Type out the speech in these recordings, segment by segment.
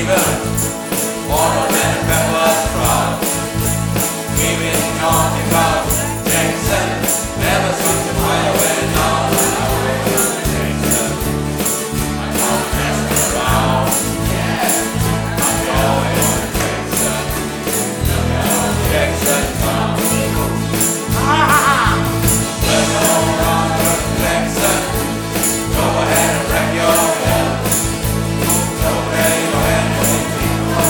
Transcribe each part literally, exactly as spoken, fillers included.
fever, water and peppers crowd. We've been talking about Jackson, never seems to fly away now. Jackson, I'm not messing around. I'm going on Jackson, Jackson town. Let's go around Jackson, go ahead and wreck your head. Go ahead your head with people,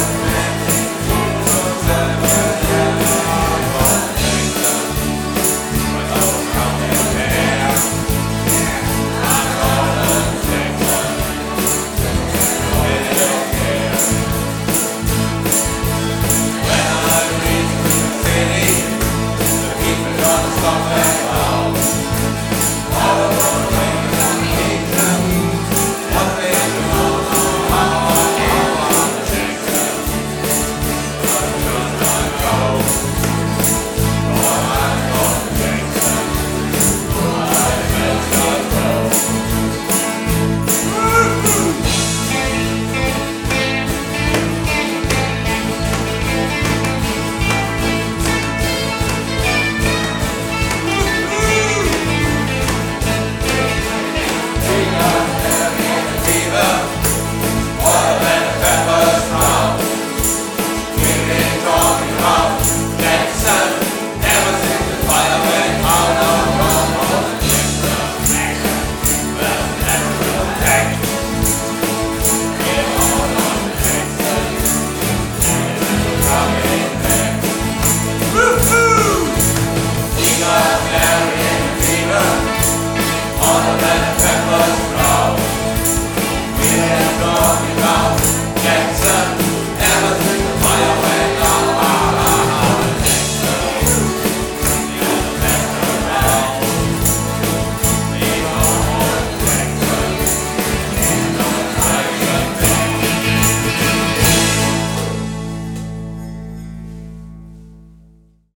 all the men and peppers crowd. We ain't talking about